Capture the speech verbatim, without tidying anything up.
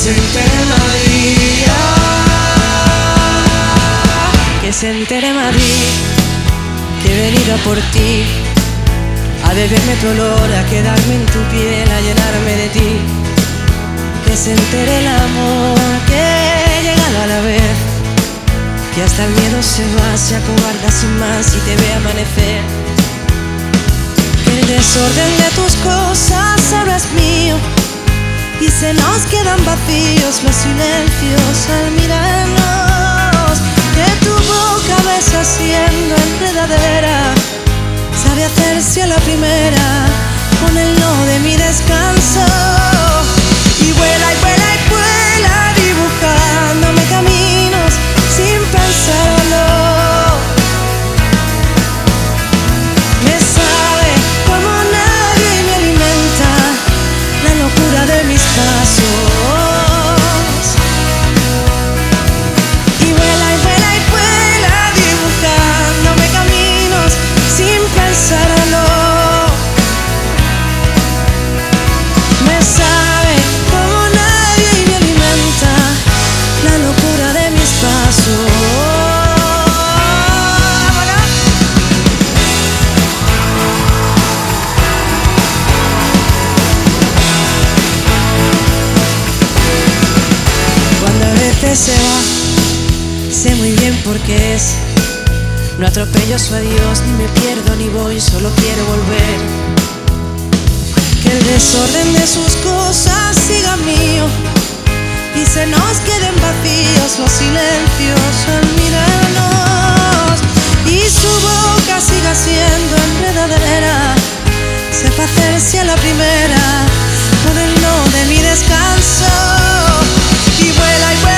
se entere Madrid, que se entere Madrid, que he venido a por ti, a beberme tu olor, a quedarme en tu piel, a llenarme de ti. Que se entere el amor que he llegado a la vez, que hasta el miedo se va, se acobarda sin más y te ve amanecer. Que el desorden de tus cosas ahora es mío y se nos quedan vacíos los silencios al mirarnos. Que tu boca besa siendo enredadera, sabe hacerse a la primera con el no de mi descanso. Y vuela y vuela y vuela dibujándome caminos sin pensarlo. Me sabe como nadie y me alimenta la locura de mis pasos. Y vuela y vuela y vuela dibujándome caminos sin pensarlo. Me sabe como nadie y me alimenta la locura de mis pasos. Cuando a veces se va, sé muy bien por qué es. No atropello su adiós, ni me pierdo ni voy, solo quiero volver. Que el desorden de sus cosas siga mío y se nos queden vacíos los silencios al mirarnos. Y su boca siga siendo enredadera, sepa hacerse a la primera con el no de mi descanso. Y vuela y vuela